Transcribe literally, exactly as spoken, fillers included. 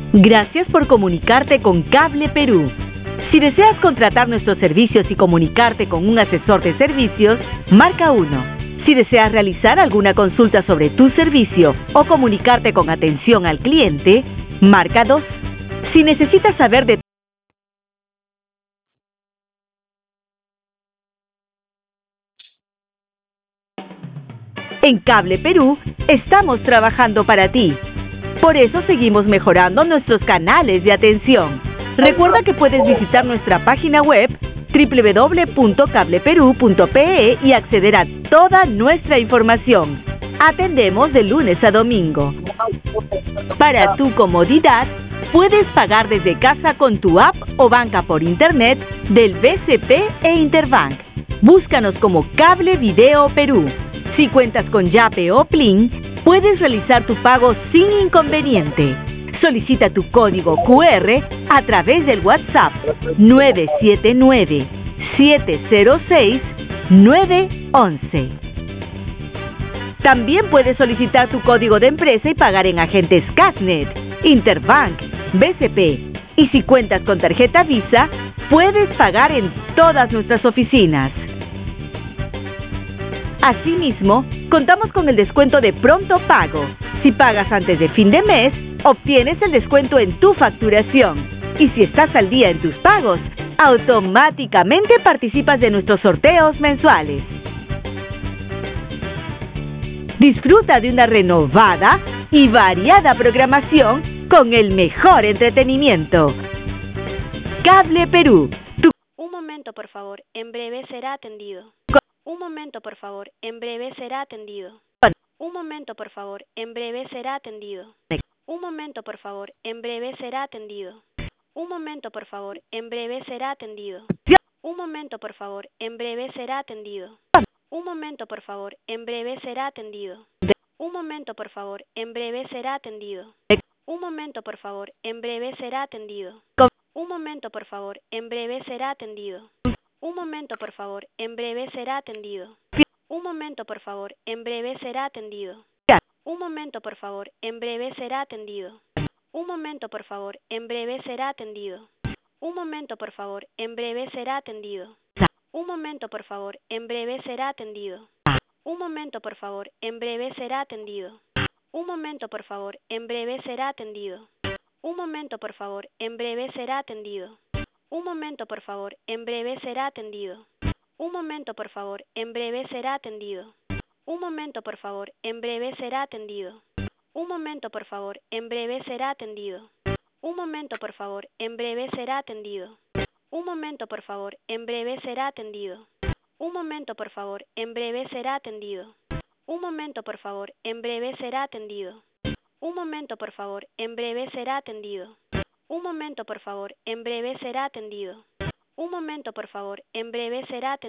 Gracias por comunicarte con Cable Perú. Si deseas contratar nuestros servicios y comunicarte con un asesor de servicios, marca uno. Si deseas realizar alguna consulta sobre tu servicio o comunicarte con atención al cliente, marca dos. Si necesitas saber de En Cable Perú, estamos trabajando para ti. Por eso seguimos mejorando nuestros canales de atención. Recuerda que puedes visitar nuestra página web doble u doble u doble u punto cable perú punto pe e y acceder a toda nuestra información. Atendemos de lunes a domingo. Para tu comodidad, puedes pagar desde casa con tu app o banca por internet del B C P e Interbank. Búscanos como Cable Video Perú. Si cuentas con Yape o Plin, puedes realizar tu pago sin inconveniente. Solicita tu código cu erre a través del WhatsApp nueve siete nueve, siete cero seis, nueve uno uno. También puedes solicitar tu código de empresa y pagar en agentes Casnet, Interbank, B C P. Y si cuentas con tarjeta Visa, puedes pagar en todas nuestras oficinas. Asimismo, contamos con el descuento de pronto pago. Si pagas antes de fin de mes, obtienes el descuento en tu facturación. Y si estás al día en tus pagos, automáticamente participas de nuestros sorteos mensuales. Disfruta de una renovada y variada programación con el mejor entretenimiento. Cable Perú. Tu... Un momento, por favor. En breve será atendido. Un momento, por favor. En breve será atendido. Un momento, por favor. En breve será atendido. Un momento, por favor. En breve será atendido. Un momento, por favor. En breve será atendido. Un momento, por favor. En breve será atendido. Un momento, por favor. En breve será atendido. Un momento, por favor. En breve será atendido. Un momento, por favor. En breve será atendido. Un momento, por favor. En breve será atendido. Un momento, por favor. En breve será atendido. Un momento, por favor. En breve será atendido. Un momento, por favor. En breve será atendido. Un momento, por favor. En breve será atendido. Un momento, por favor. En breve será atendido. Un momento, por favor. En breve será atendido. Un momento, por favor. En breve será atendido. Un momento, por favor. En breve será atendido. Un momento, por favor. En breve será atendido. Un momento, por favor. En breve será atendido. Un momento, por favor. En breve será atendido. Un momento, por favor. En breve será atendido. Un momento, por favor. En breve será atendido. Un momento, por favor. En breve será atendido. Un momento, por favor. En breve será atendido. Un momento, por favor. En breve será atendido. Un momento, por favor. En breve será atendido. Un momento, por favor. En breve será atendido. Un momento, por favor. En breve será atendido. Un momento, por favor. En breve será atendido.